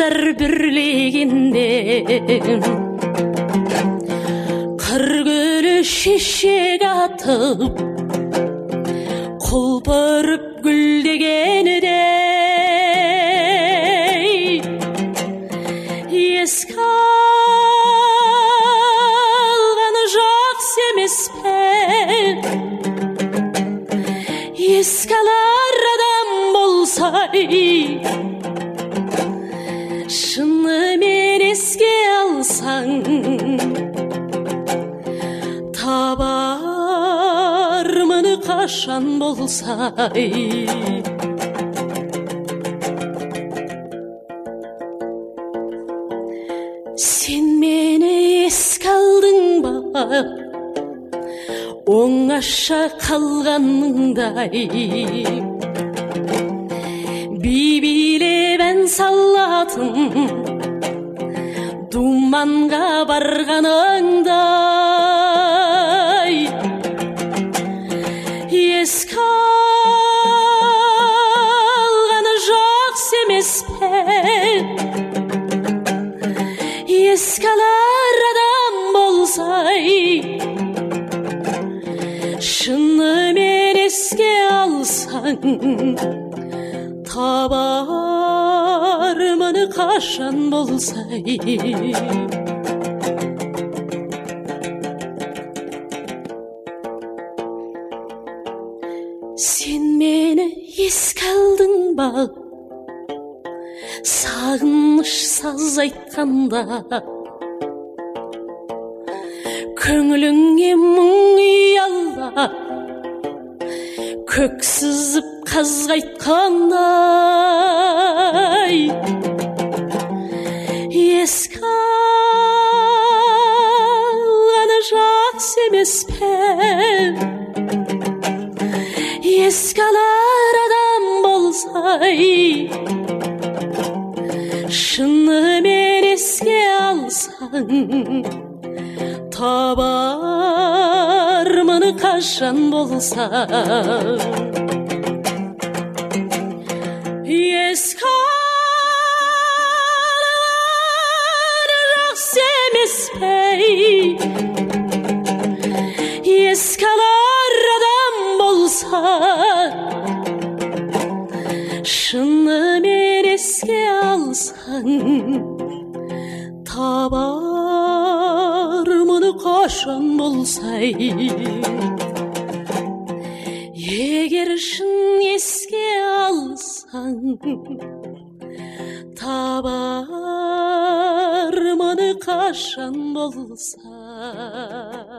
Жаштар бірлегенде қыр гүлі шешек атып құлпырып гүлдегенде еске алғаны жақсы емес пе? Еске алар адам болса шынымен еске алсаң табармын қашан болса. Сен мені еске алдың ба оңаша қалғаныңдай, би-билеп ән салатын думанға барғаныңдай. Еске алғаны жақсы емес пе? Еске алар адам болса шынымен еске алсаң табармын қашан болса. Сен мені еске алдың ба сағыныш саз айтқанда, көңіліңе мұң ұялап көксізіп қазға айтқандай. Еске алғаны жақсы емес пе? Еске алар адам болса шынымен еске алсаң табармын қашан болса. Еске алғаны жақсы емес пе? Еске алар адам болса шынымен еске алсаң табармын қашан болса. Егер шын еске алсаң табармын қашан болса.